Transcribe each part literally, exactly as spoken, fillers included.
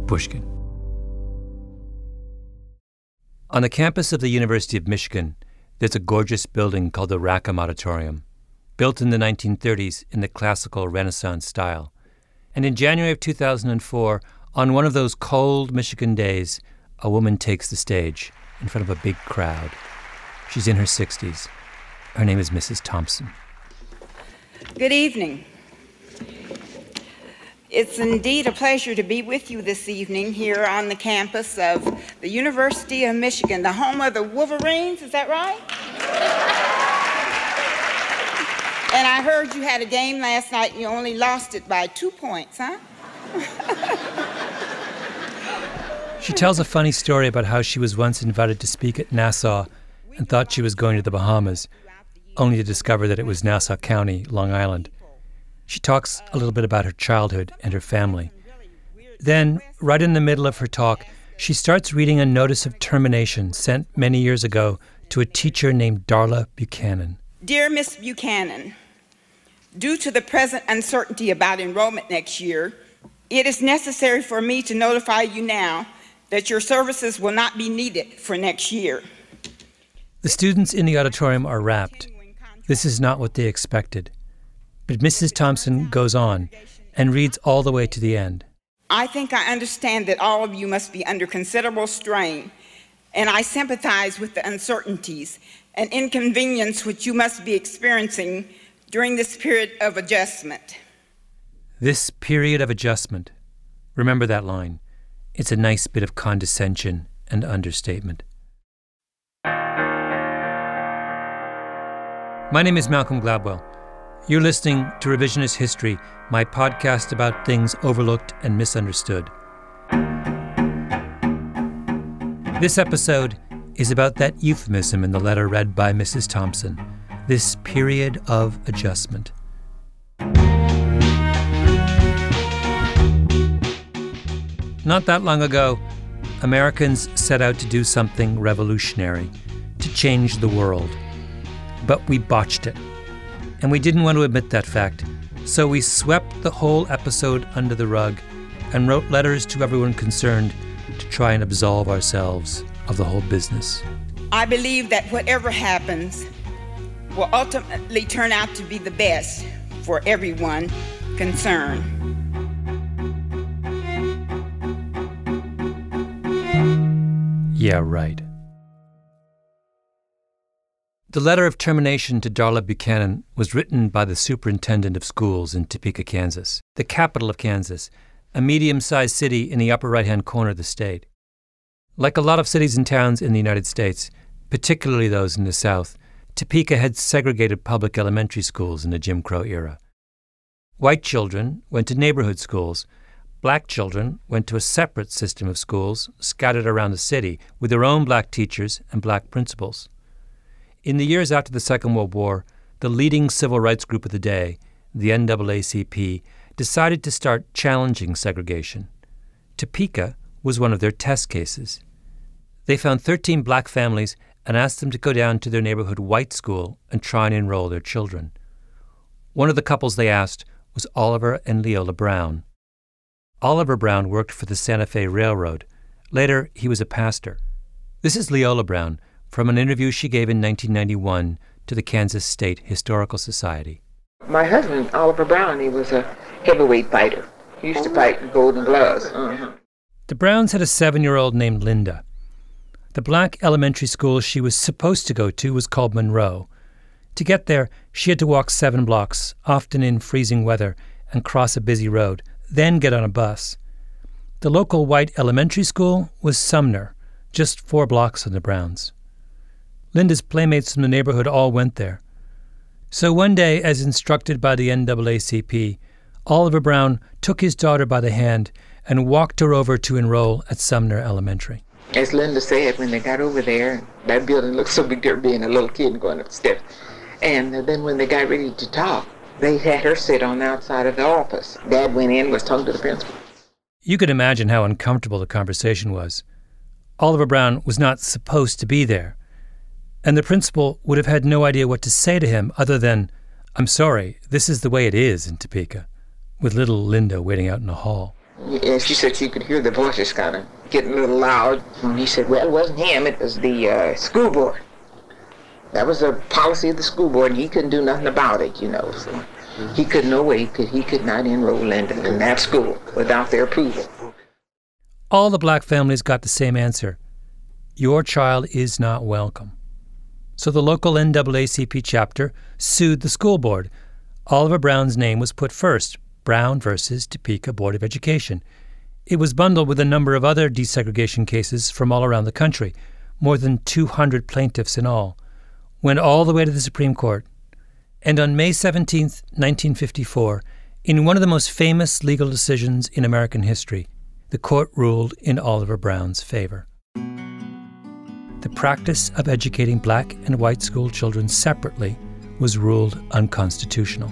Pushkin. On the campus of the University of Michigan, there's a gorgeous building called the Rackham Auditorium, built in the nineteen thirties in the classical Renaissance style. And in January of two thousand four, on one of those cold Michigan days, a woman takes the stage in front of a big crowd. She's in her sixties. Her name is Missus Thompson. Good evening. It's indeed a pleasure to be with you this evening here on the campus of the University of Michigan, the home of the Wolverines, is that right? And I heard you had a game last night and you only lost it by two points, huh? She tells a funny story about how she was once invited to speak at Nassau and thought she was going to the Bahamas, only to discover that it was Nassau County, Long Island. She talks a little bit about her childhood and her family. Then, right in the middle of her talk, she starts reading a notice of termination sent many years ago to a teacher named Darla Buchanan. Dear Miss Buchanan, due to the present uncertainty about enrollment next year, it is necessary for me to notify you now that your services will not be needed for next year. The students in the auditorium are rapt. This is not what they expected. But Missus Thompson goes on and reads all the way to the end. I think I understand that all of you must be under considerable strain, and I sympathize with the uncertainties and inconvenience which you must be experiencing during this period of adjustment. This period of adjustment. Remember that line. It's a nice bit of condescension and understatement. My name is Malcolm Gladwell. You're listening to Revisionist History, my podcast about things overlooked and misunderstood. This episode is about that euphemism in the letter read by Missus Thompson, this period of adjustment. Not that long ago, Americans set out to do something revolutionary, to change the world. But we botched it. And we didn't want to admit that fact, so we swept the whole episode under the rug and wrote letters to everyone concerned to try and absolve ourselves of the whole business. I believe that whatever happens will ultimately turn out to be the best for everyone concerned. Yeah, right. The letter of termination to Darla Buchanan was written by the superintendent of schools in Topeka, Kansas, the capital of Kansas, a medium-sized city in the upper right-hand corner of the state. Like a lot of cities and towns in the United States, particularly those in the South, Topeka had segregated public elementary schools in the Jim Crow era. White children went to neighborhood schools. Black children went to a separate system of schools scattered around the city with their own black teachers and black principals. In the years after the Second World War, the leading civil rights group of the day, the N double A C P, decided to start challenging segregation. Topeka was one of their test cases. They found thirteen black families and asked them to go down to their neighborhood white school and try and enroll their children. One of the couples they asked was Oliver and Leola Brown. Oliver Brown worked for the Santa Fe Railroad. Later, he was a pastor. This is Leola Brown, from an interview she gave in nineteen ninety-one to the Kansas State Historical Society. My husband, Oliver Brown, he was a heavyweight fighter. He used to fight in Golden Gloves. Uh-huh. The Browns had a seven-year-old named Linda. The black elementary school she was supposed to go to was called Monroe. To get there, she had to walk seven blocks, often in freezing weather, and cross a busy road, then get on a bus. The local white elementary school was Sumner, just four blocks from the Browns. Linda's playmates from the neighborhood all went there. So one day, as instructed by the N double A C P, Oliver Brown took his daughter by the hand and walked her over to enroll at Sumner Elementary. As Linda said, when they got over there, that building looked so big, there being a little kid going up the steps. And then when they got ready to talk, they had her sit on the outside of the office. Dad went in, was talking to the principal. You could imagine how uncomfortable the conversation was. Oliver Brown was not supposed to be there, and the principal would have had no idea what to say to him other than, "I'm sorry, this is the way it is in Topeka," with little Linda waiting out in the hall. And she said she could hear the voices kind of getting a little loud. And he said, well, it wasn't him, it was the uh, school board. That was the policy of the school board, and he couldn't do nothing about it, you know. So he could no way, could, he could not enroll Linda in that school without their approval. All the black families got the same answer. Your child is not welcome. So the local N double A C P chapter sued the school board. Oliver Brown's name was put first, Brown versus Topeka Board of Education. It was bundled with a number of other desegregation cases from all around the country, more than two hundred plaintiffs in all, went all the way to the Supreme Court. And on May seventeenth, nineteen fifty-four, in one of the most famous legal decisions in American history, the court ruled in Oliver Brown's favor. The practice of educating black and white school children separately was ruled unconstitutional.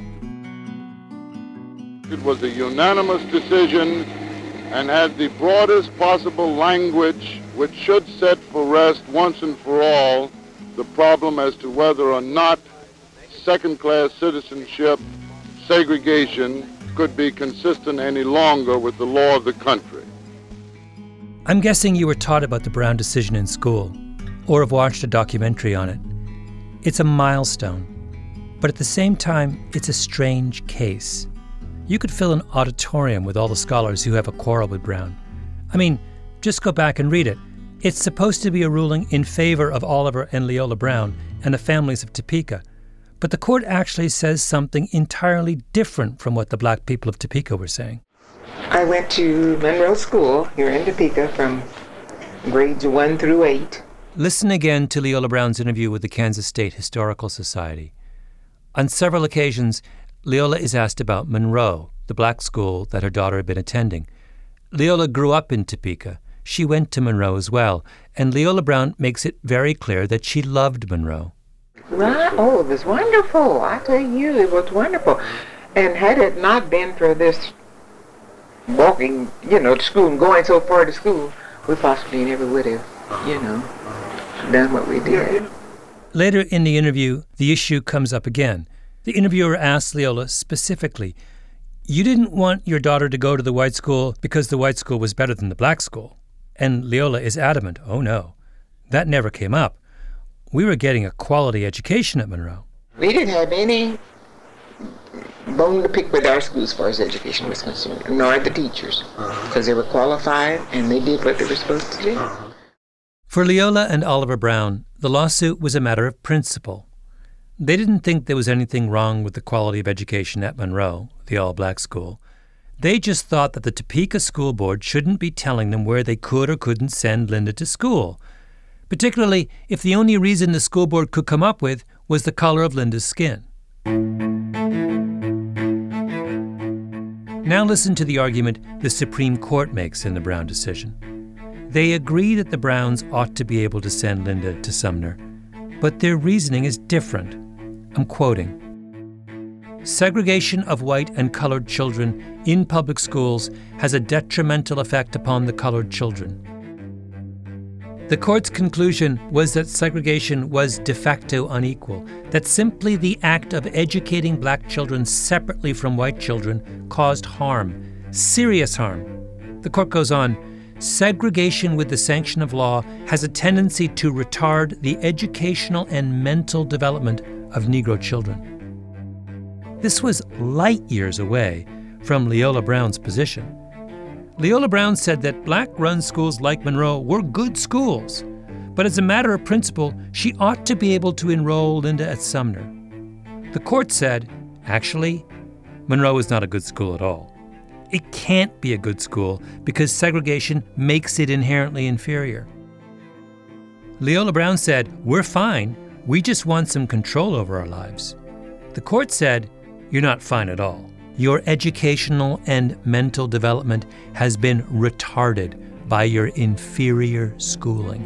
It was a unanimous decision and had the broadest possible language which should set for rest once and for all the problem as to whether or not second-class citizenship segregation could be consistent any longer with the law of the country. I'm guessing you were taught about the Brown decision in school, or have watched a documentary on it. It's a milestone, but at the same time, it's a strange case. You could fill an auditorium with all the scholars who have a quarrel with Brown. I mean, just go back and read it. It's supposed to be a ruling in favor of Oliver and Leola Brown and the families of Topeka, but the court actually says something entirely different from what the black people of Topeka were saying. I went to Monroe School here in Topeka from grades one through eight. Listen again to Leola Brown's interview with the Kansas State Historical Society. On several occasions, Leola is asked about Monroe, the black school that her daughter had been attending. Leola grew up in Topeka. She went to Monroe as well, and Leola Brown makes it very clear that she loved Monroe. Right? Oh, it was wonderful. I tell you, it was wonderful. And had it not been for this walking, you know, to school and going so far to school, we possibly never would have, you know, done what we did. Later in the interview, the issue comes up again. The interviewer asks Leola specifically, you didn't want your daughter to go to the white school because the white school was better than the black school. And Leola is adamant, oh no, that never came up. We were getting a quality education at Monroe. We didn't have any bone to pick with our school as far as education was concerned, nor the teachers, because they were qualified and they did what they were supposed to do. For Leola and Oliver Brown, the lawsuit was a matter of principle. They didn't think there was anything wrong with the quality of education at Monroe, the all-black school. They just thought that the Topeka School Board shouldn't be telling them where they could or couldn't send Linda to school, particularly if the only reason the school board could come up with was the color of Linda's skin. Now listen to the argument the Supreme Court makes in the Brown decision. They agree that the Browns ought to be able to send Linda to Sumner, but their reasoning is different. I'm quoting, segregation of white and colored children in public schools has a detrimental effect upon the colored children. The court's conclusion was that segregation was de facto unequal, that simply the act of educating black children separately from white children caused harm, serious harm. The court goes on, segregation with the sanction of law has a tendency to retard the educational and mental development of Negro children. This was light years away from Leola Brown's position. Leola Brown said that black-run schools like Monroe were good schools, but as a matter of principle, she ought to be able to enroll Linda at Sumner. The court said, actually, Monroe is not a good school at all. It can't be a good school because segregation makes it inherently inferior. Leola Brown said, we're fine, we just want some control over our lives. The court said, you're not fine at all. Your educational and mental development has been retarded by your inferior schooling.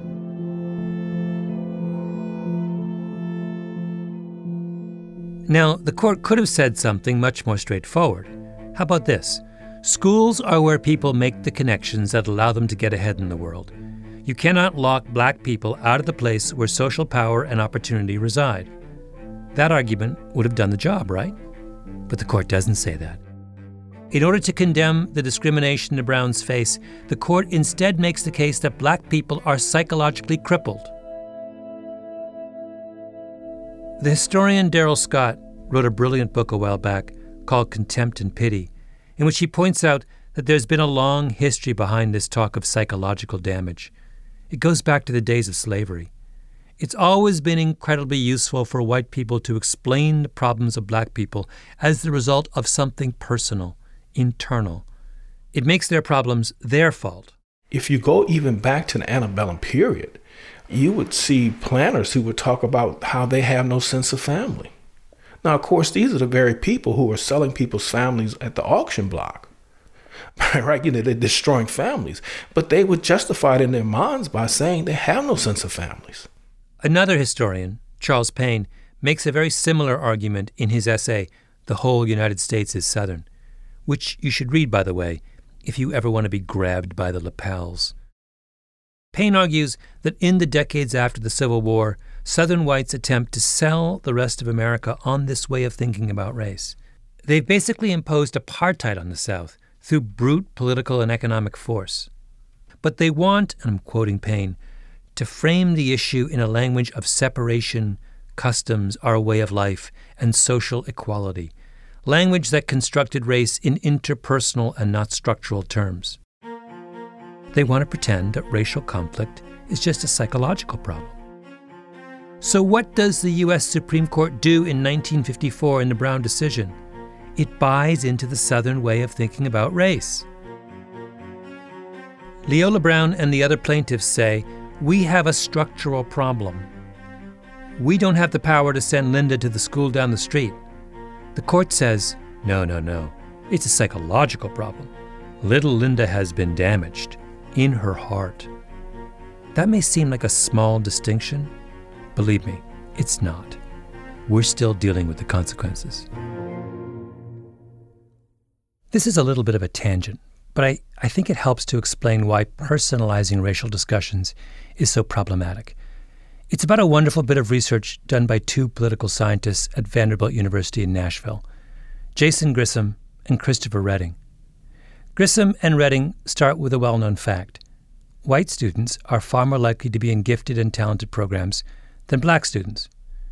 Now, the court could have said something much more straightforward. How about this? Schools are where people make the connections that allow them to get ahead in the world. You cannot lock black people out of the place where social power and opportunity reside. That argument would have done the job, right? But the court doesn't say that. In order to condemn the discrimination the Browns face, the court instead makes the case that black people are psychologically crippled. The historian Darrell Scott wrote a brilliant book a while back called Contempt and Pity, in which he points out that there's been a long history behind this talk of psychological damage. It goes back to the days of slavery. It's always been incredibly useful for white people to explain the problems of black people as the result of something personal, internal. It makes their problems their fault. If you go even back to the antebellum period, you would see planners who would talk about how they have no sense of family. Now, of course, these are the very people who are selling people's families at the auction block. Right? You know, they're destroying families. But they would justify it in their minds by saying they have no sense of families. Another historian, Charles Payne, makes a very similar argument in his essay, The Whole United States is Southern, which you should read, by the way, if you ever want to be grabbed by the lapels. Payne argues that in the decades after the Civil War, Southern whites attempt to sell the rest of America on this way of thinking about race. They've basically imposed apartheid on the South through brute political and economic force. But they want, and I'm quoting Payne, to frame the issue in a language of separation, customs, our way of life, and social equality, language that constructed race in interpersonal and not structural terms. They want to pretend that racial conflict is just a psychological problem. So what does the U S Supreme Court do in nineteen fifty-four in the Brown decision? It buys into the Southern way of thinking about race. Leola Brown and the other plaintiffs say, we have a structural problem. We don't have the power to send Linda to the school down the street. The court says, no, no, no, it's a psychological problem. Little Linda has been damaged in her heart. That may seem like a small distinction. Believe me, it's not. We're still dealing with the consequences. This is a little bit of a tangent, but I, I think it helps to explain why personalizing racial discussions is so problematic. It's about a wonderful bit of research done by two political scientists at Vanderbilt University in Nashville, Jason Grissom and Christopher Redding. Grissom and Redding start with a well-known fact. White students are far more likely to be in gifted and talented programs than black students.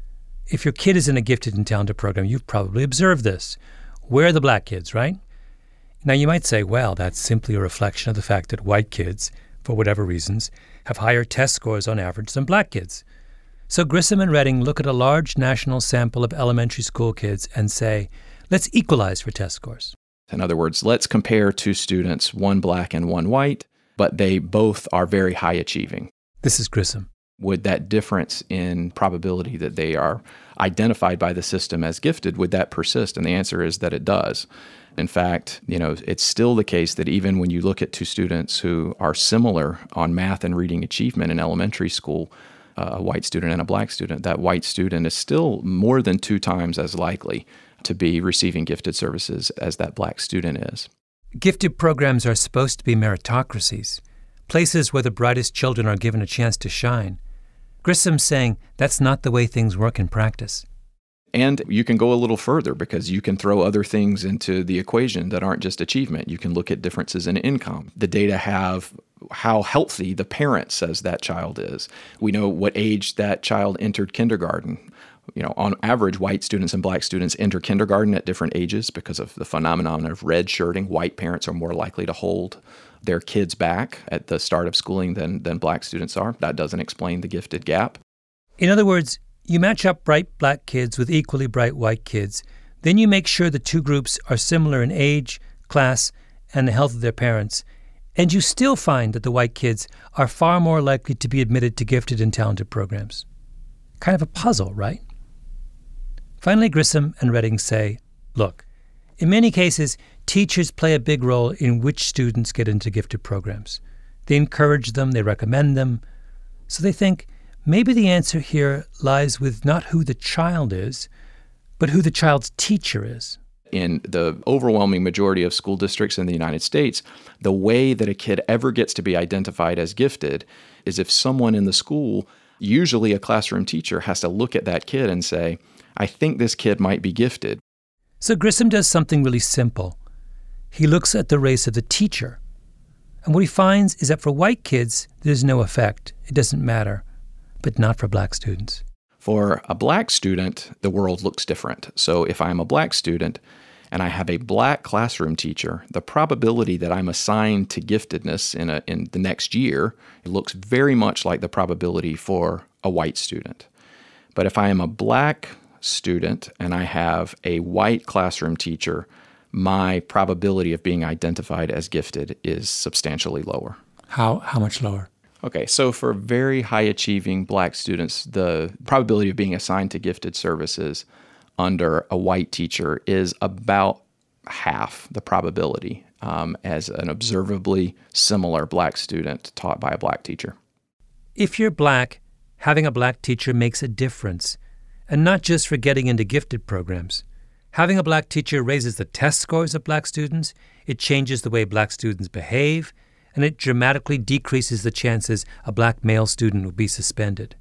If your kid is in a gifted and talented program, you've probably observed this. Where are the black kids, right? Now, you might say, well, that's simply a reflection of the fact that white kids, for whatever reasons, have higher test scores on average than black kids. So Grissom and Redding look at a large national sample of elementary school kids and say, let's equalize for test scores. In other words, let's compare two students, one black and one white, but they both are very high achieving. This is Grissom. Would that difference in probability that they are identified by the system as gifted, would that persist? And the answer is that it does. In fact, you know, it's still the case that even when you look at two students who are similar on math and reading achievement in elementary school, uh, a white student and a black student, that white student is still more than two times as likely to be receiving gifted services as that black student is. Gifted programs are supposed to be meritocracies, places where the brightest children are given a chance to shine. Grissom's saying that's not the way things work in practice. And you can go a little further because you can throw other things into the equation that aren't just achievement. You can look at differences in income. The data have how healthy the parent says that child is. We know what age that child entered kindergarten. You know, on average, white students and black students enter kindergarten at different ages because of the phenomenon of red shirting. White parents are more likely to hold their kids back at the start of schooling than, than black students are. That doesn't explain the gifted gap. In other words, you match up bright black kids with equally bright white kids. Then you make sure the two groups are similar in age, class, and the health of their parents. And you still find that the white kids are far more likely to be admitted to gifted and talented programs. Kind of a puzzle, right? Finally, Grissom and Redding say, look, in many cases, teachers play a big role in which students get into gifted programs. They encourage them, they recommend them. So they think, maybe the answer here lies with not who the child is, but who the child's teacher is. In the overwhelming majority of school districts in the United States, the way that a kid ever gets to be identified as gifted is if someone in the school, usually a classroom teacher, has to look at that kid and say, I think this kid might be gifted. So Grissom does something really simple. he looks at the race of the teacher. And what he finds is that for white kids, there's no effect. It doesn't matter. But not for black students. For a black student, the world looks different. So if I'm a black student and I have a black classroom teacher, the probability that I'm assigned to giftedness in a, in the next year looks very much like the probability for a white student. But if I am a black student and I have a white classroom teacher, my probability of being identified as gifted is substantially lower. How how much lower? Okay, so for very high-achieving black students, the probability of being assigned to gifted services under a white teacher is about half the probability um, as an observably similar black student taught by a black teacher. If you're black, having a black teacher makes a difference, and not just for getting into gifted programs. Having a black teacher raises the test scores of black students, it changes the way black students behave, and it dramatically decreases the chances a black male student will be suspended.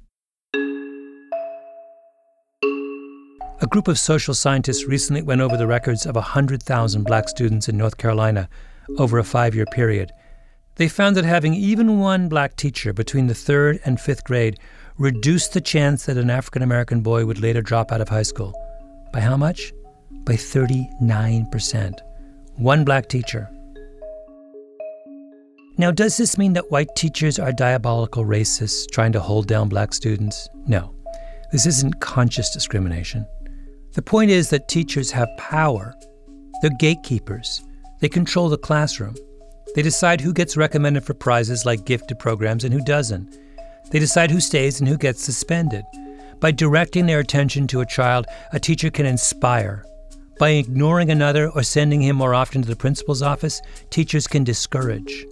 A group of social scientists recently went over the records of one hundred thousand black students in North Carolina over a five-year period. They found that having even one black teacher between the third and fifth grade reduced the chance that an African-American boy would later drop out of high school. By how much? By thirty-nine percent. One black teacher. Now, does this mean that white teachers are diabolical racists trying to hold down black students? No. This isn't conscious discrimination. The point is that teachers have power. They're gatekeepers. They control the classroom. They decide who gets recommended for prizes like gifted programs and who doesn't. They decide who stays and who gets suspended. By directing their attention to a child, a teacher can inspire. By ignoring another or sending him more often to the principal's office, teachers can discourage.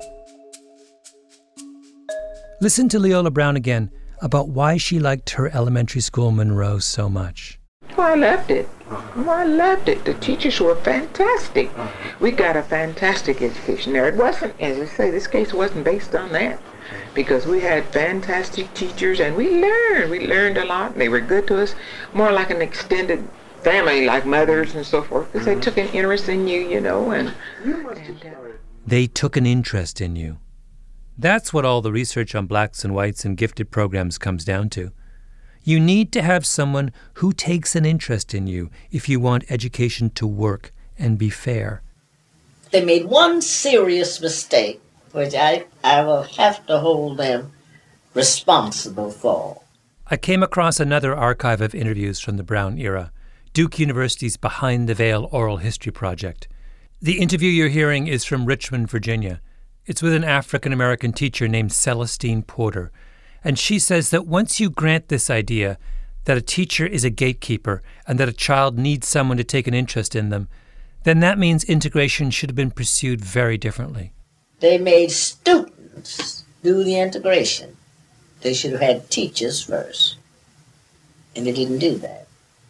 Listen to Leola Brown again about why she liked her elementary school, Monroe, so much. Oh, I loved it. Oh, I loved it. The teachers were fantastic. We got a fantastic education there. It wasn't, as I say, this case wasn't based on that, because we had fantastic teachers and we learned. We learned a lot, and they were good to us, more like an extended family, like mothers and so forth, because they took an interest in you, you know. and, and uh, They took an interest in you. That's what all the research on blacks and whites and gifted programs comes down to. You need to have someone who takes an interest in you if you want education to work and be fair. They made one serious mistake, which I, I will have to hold them responsible for. I came across another archive of interviews from the Brown era, Duke University's Behind the Veil Oral History Project. The interview you're hearing is from Richmond, Virginia. It's with an African-American teacher named Celestine Porter. And she says that once you grant this idea that a teacher is a gatekeeper and that a child needs someone to take an interest in them, then that means integration should have been pursued very differently. They made students do the integration. They should have had teachers first. And they didn't do that.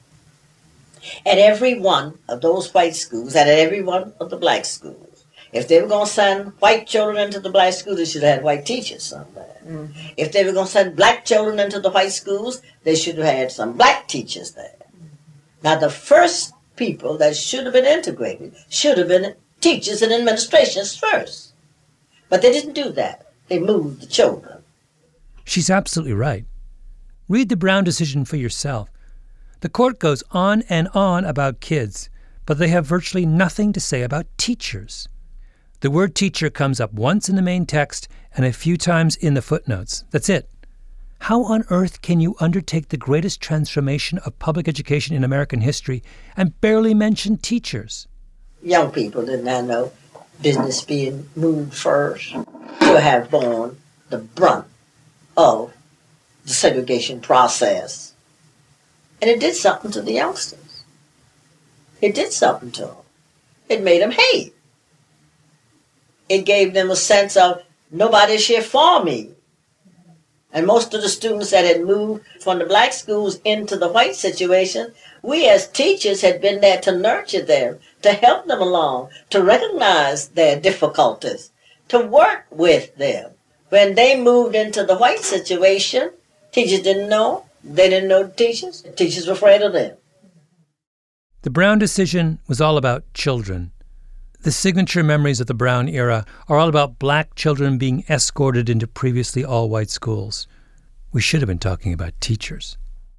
At every one of those white schools, and at every one of the black schools, if they were going to send white children into the black schools, they should have had white teachers somewhere. Mm-hmm. If they were going to send black children into the white schools, they should have had some black teachers there. Mm-hmm. Now, the first people that should have been integrated should have been teachers and administrations first. But they didn't do that. They moved the children. She's absolutely right. Read the Brown decision for yourself. The court goes on and on about kids, but they have virtually nothing to say about teachers. The word teacher comes up once in the main text and a few times in the footnotes. That's it. How on earth can you undertake the greatest transformation of public education in American history and barely mention teachers? Young people did not know business being moved first to have borne the brunt of the segregation process. And it did something to the youngsters. It did something to them. It made them hate. It gave them a sense of, nobody's here for me. And most of the students that had moved from the black schools into the white situation, we as teachers had been there to nurture them, to help them along, to recognize their difficulties, to work with them. When they moved into the white situation, teachers didn't know. They didn't know the teachers. The teachers were afraid of them. The Brown decision was all about children. The signature memories of the Brown era are all about black children being escorted into previously all-white schools. We should have been talking about teachers.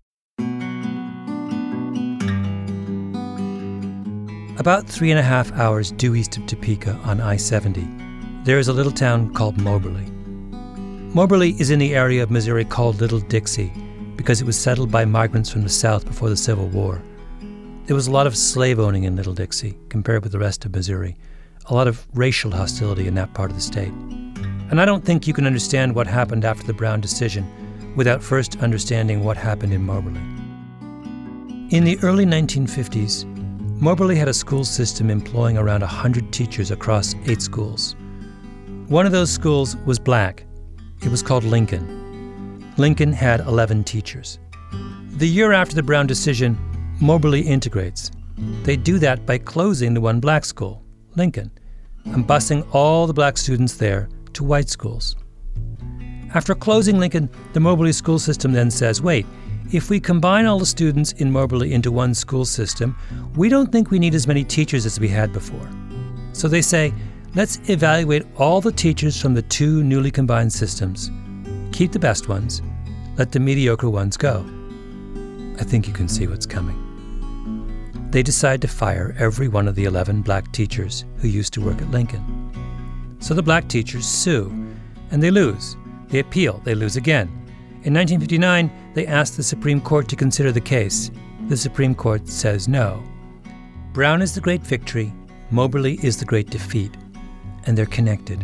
About three and a half hours due east of Topeka on I seventy, there is a little town called Moberly. Moberly is in the area of Missouri called Little Dixie because it was settled by migrants from the South before the Civil War. There was a lot of slave owning in Little Dixie compared with the rest of Missouri, a lot of racial hostility in that part of the state. And I don't think you can understand what happened after the Brown decision without first understanding what happened in Moberly. In the early nineteen fifties, Moberly had a school system employing around one hundred teachers across eight schools. One of those schools was black. It was called Lincoln. Lincoln had eleven teachers. The year after the Brown decision, Moberly integrates. They do that by closing the one black school, Lincoln, and busing all the black students there to white schools. After closing Lincoln, the Moberly school system then says, wait, if we combine all the students in Moberly into one school system, we don't think we need as many teachers as we had before. So they say, let's evaluate all the teachers from the two newly combined systems, keep the best ones, let the mediocre ones go. I think you can see what's coming. They decide to fire every one of the eleven black teachers who used to work at Lincoln. So the black teachers sue, and they lose. They appeal, they lose again. In nineteen fifty-nine, they ask the Supreme Court to consider the case. The Supreme Court says no. Brown is the great victory, Moberly is the great defeat, and they're connected.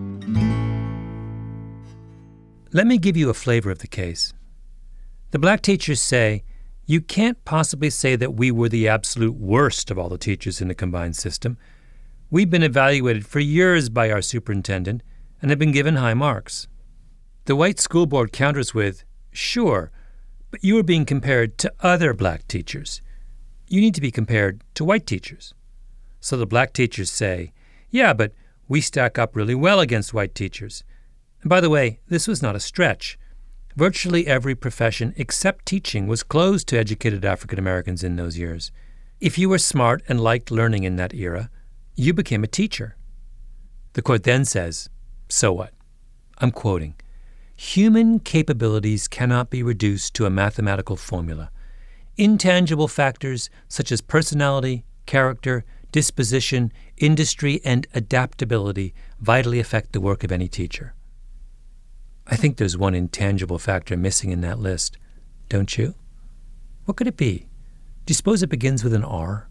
Let me give you a flavor of the case. The black teachers say, you can't possibly say that we were the absolute worst of all the teachers in the combined system. We've been evaluated for years by our superintendent and have been given high marks. The white school board counters with, sure, but you are being compared to other black teachers. You need to be compared to white teachers. So the black teachers say, yeah, but we stack up really well against white teachers. And by the way, this was not a stretch. Virtually every profession except teaching was closed to educated African Americans in those years. If you were smart and liked learning in that era, you became a teacher. The court then says, so what? I'm quoting, human capabilities cannot be reduced to a mathematical formula. Intangible factors such as personality, character, disposition, industry, and adaptability vitally affect the work of any teacher. I think there's one intangible factor missing in that list, don't you? What could it be? Do you suppose it begins with an R?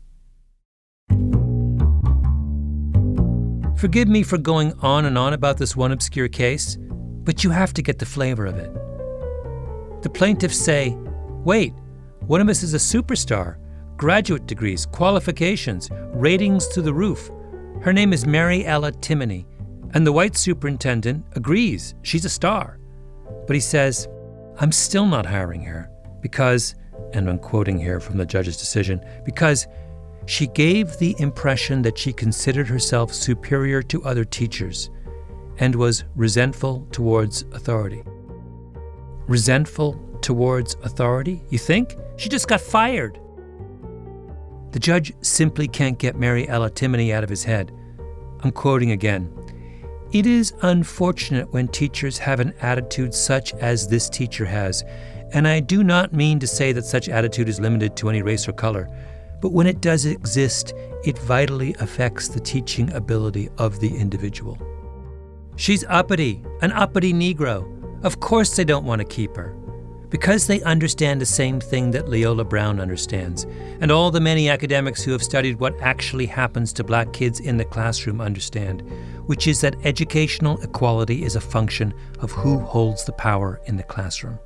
Forgive me for going on and on about this one obscure case, but you have to get the flavor of it. The plaintiffs say, wait, one of us is a superstar, graduate degrees, qualifications, ratings through the roof. Her name is Mary Ella Timoney. And the white superintendent agrees she's a star. But he says, I'm still not hiring her because, and I'm quoting here from the judge's decision, because she gave the impression that she considered herself superior to other teachers and was resentful towards authority. Resentful towards authority, you think? She just got fired. The judge simply can't get Mary Ella Timoney out of his head. I'm quoting again. It is unfortunate when teachers have an attitude such as this teacher has, and I do not mean to say that such attitude is limited to any race or color, but when it does exist, it vitally affects the teaching ability of the individual. She's uppity, an uppity Negro. Of course they don't want to keep her, because they understand the same thing that Leola Brown understands, and all the many academics who have studied what actually happens to black kids in the classroom understand, which is that educational equality is a function of who holds the power in the classroom.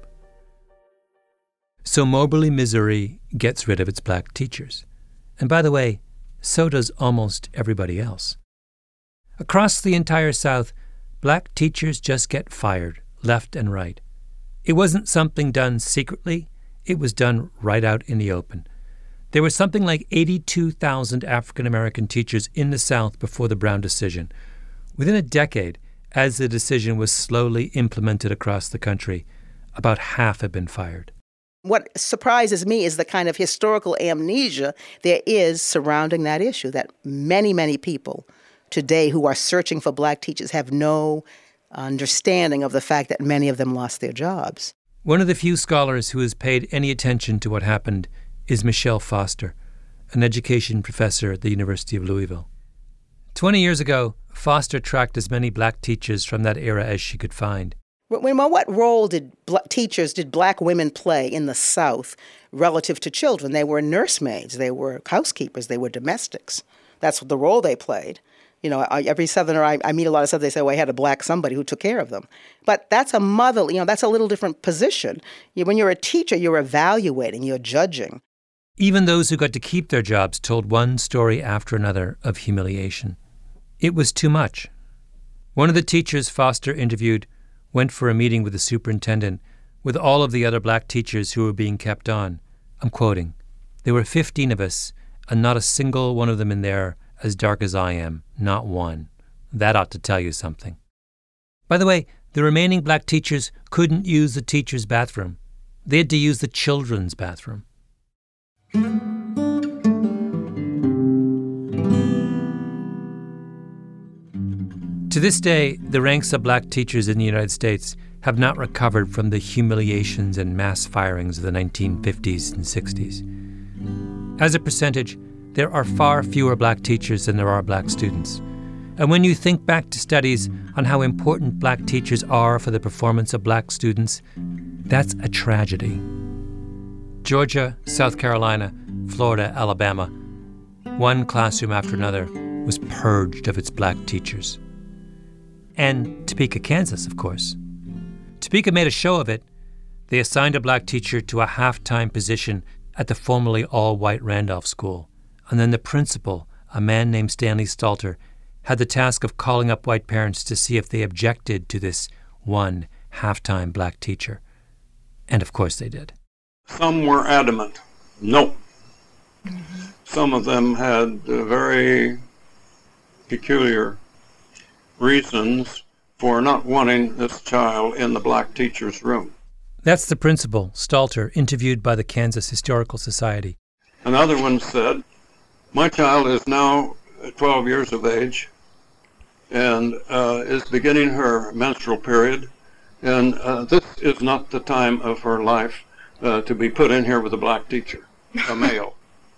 So Moberly, Missouri gets rid of its black teachers. And by the way, so does almost everybody else. Across the entire South, black teachers just get fired, left and right. It wasn't something done secretly, it was done right out in the open. There were something like eighty-two thousand African American teachers in the South before the Brown decision. Within a decade, as the decision was slowly implemented across the country, about half had been fired. What surprises me is the kind of historical amnesia there is surrounding that issue, that many, many people today who are searching for black teachers have no understanding of the fact that many of them lost their jobs. One of the few scholars who has paid any attention to what happened is Michelle Foster, an education professor at the University of Louisville. Twenty years ago, Foster tracked as many black teachers from that era as she could find. What role did teachers, did black women play in the South relative to children? They were nursemaids, they were housekeepers, they were domestics. That's the role they played. You know, every Southerner, I, I meet a lot of Southerners, they say, well, I had a black somebody who took care of them. But that's a mother, you know, that's a little different position. You, when you're a teacher, you're evaluating, you're judging. Even those who got to keep their jobs told one story after another of humiliation. It was too much. One of the teachers Foster interviewed went for a meeting with the superintendent with all of the other black teachers who were being kept on. I'm quoting, "There were fifteen of us, and not a single one of them in there as dark as I am, not one. That ought to tell you something." By the way, the remaining black teachers couldn't use the teacher's bathroom. They had to use the children's bathroom. To this day, the ranks of black teachers in the United States have not recovered from the humiliations and mass firings of the nineteen fifties and sixties. As a percentage, there are far fewer black teachers than there are black students. And when you think back to studies on how important black teachers are for the performance of black students, that's a tragedy. Georgia, South Carolina, Florida, Alabama, one classroom after another was purged of its black teachers. And Topeka, Kansas, of course. Topeka made a show of it. They assigned a black teacher to a half-time position at the formerly all-white Randolph School. And then the principal, a man named Stanley Stalter, had the task of calling up white parents to see if they objected to this one half-time black teacher. And of course they did. Some were adamant. No. Mm-hmm. Some of them had uh, very peculiar reasons for not wanting this child in the black teacher's room. That's the principal, Stalter, interviewed by the Kansas Historical Society. Another one said, "My child is now twelve years of age and uh, is beginning her menstrual period, and uh, this is not the time of her life uh, to be put in here with a black teacher, a male."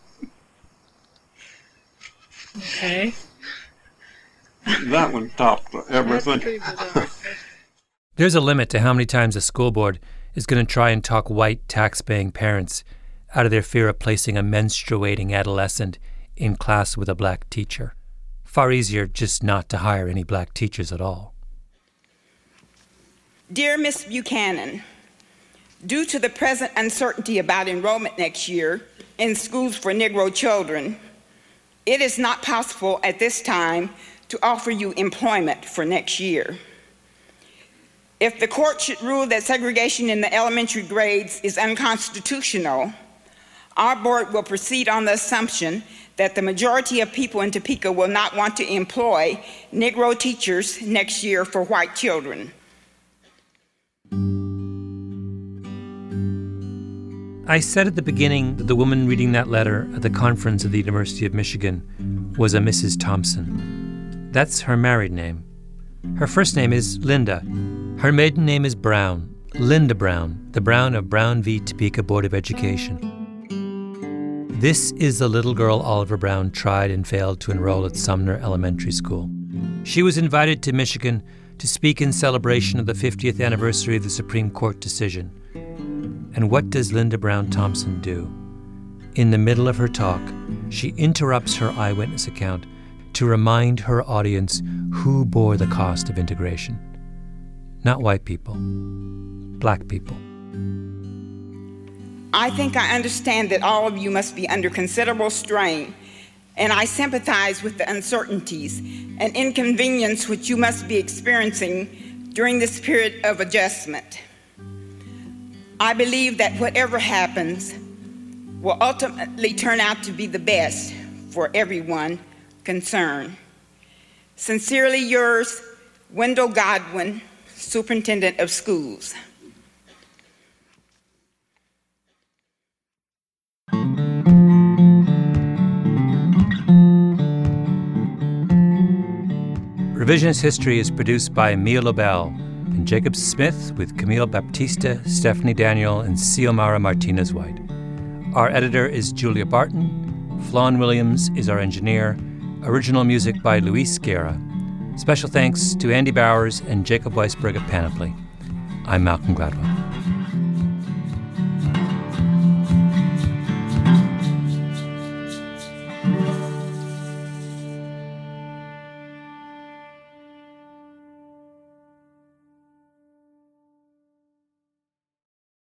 Okay. That one topped everything. There's a limit to how many times a school board is going to try and talk white tax-paying parents out of their fear of placing a menstruating adolescent in class with a black teacher. Far easier just not to hire any black teachers at all. Dear Miz Buchanan, due to the present uncertainty about enrollment next year in schools for Negro children, it is not possible at this time to offer you employment for next year. If the court should rule that segregation in the elementary grades is unconstitutional, our board will proceed on the assumption that the majority of people in Topeka will not want to employ Negro teachers next year for white children. I said at the beginning that the woman reading that letter at the conference at the University of Michigan was a Missus Thompson. That's her married name. Her first name is Linda. Her maiden name is Brown, Linda Brown, the Brown of Brown v. Topeka Board of Education. This is the little girl Oliver Brown tried and failed to enroll at Sumner Elementary School. She was invited to Michigan to speak in celebration of the fiftieth anniversary of the Supreme Court decision. And what does Linda Brown Thompson do? In the middle of her talk, she interrupts her eyewitness account to remind her audience who bore the cost of integration. Not white people, black people. I think I understand that all of you must be under considerable strain, and I sympathize with the uncertainties and inconvenience which you must be experiencing during this period of adjustment. I believe that whatever happens will ultimately turn out to be the best for everyone concerned. Sincerely yours, Wendell Godwin, Superintendent of Schools. Revisionist History is produced by Mia Lobel and Jacob Smith with Camille Baptista, Stephanie Daniel, and Xiomara Martinez-White. Our editor is Julia Barton. Flawn Williams is our engineer. Original music by Luis Guerra. Special thanks to Andy Bowers and Jacob Weisberg of Panoply. I'm Malcolm Gladwell.